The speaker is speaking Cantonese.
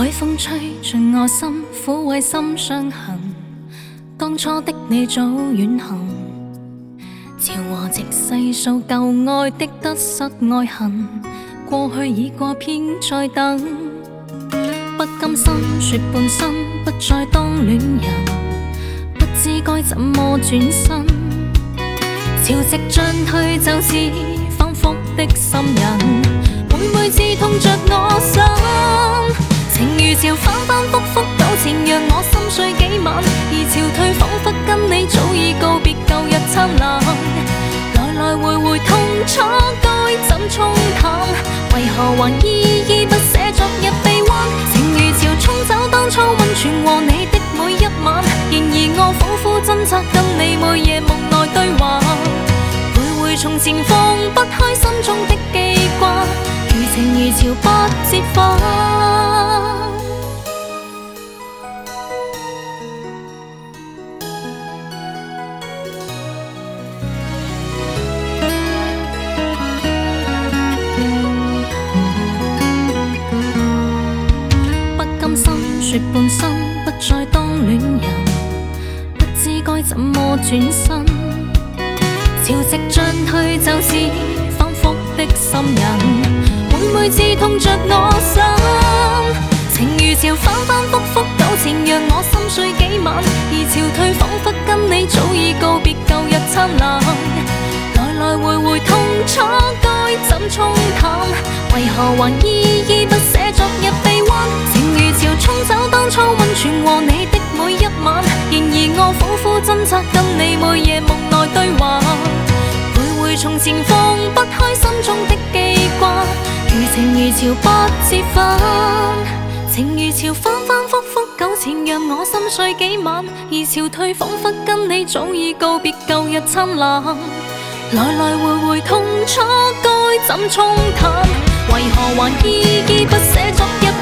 海風吹進我心，撫慰心傷痕。當初的你早遠行，潮和直細數舊愛的得失愛恨，過去已過偏再等。不甘心說半生，不再當戀人，不知該怎麼轉身。潮汐進退就似反覆的心癮，每次痛着我心。情如潮反反覆覆糾纏，讓我心碎幾晚。而潮退彷彿跟你早已告別舊日燦爛，來來回回痛楚該怎沖淡？為何還依依不捨昨日臂彎？情如潮沖走當初溫泉和你的每一晚，然而我苦苦掙扎跟你每夜夢內對話，徘徊從前放不開心中的記掛，如情如潮不折返。說半生不再當戀人，不知該怎麼轉身。潮汐進退就似反覆的心癮，每次痛着我心。情如潮反反覆覆糾纏，讓我心碎幾晚。而潮退彷彿跟你早已告別舊日燦爛，來來回回痛楚該怎沖淡？為何還依依不捨昨日臂彎？情如潮沖走當初溫泉和你的每一晚，然而我苦苦掙扎跟你每夜夢內對話，徘徊從前放不開心中的記掛，如情如潮不折返。情如潮反反覆覆糾纏，讓我心碎幾晚。而潮退彷彿跟你早已告別舊日燦爛，來來回回痛楚該怎沖淡？為何還依依不捨昨日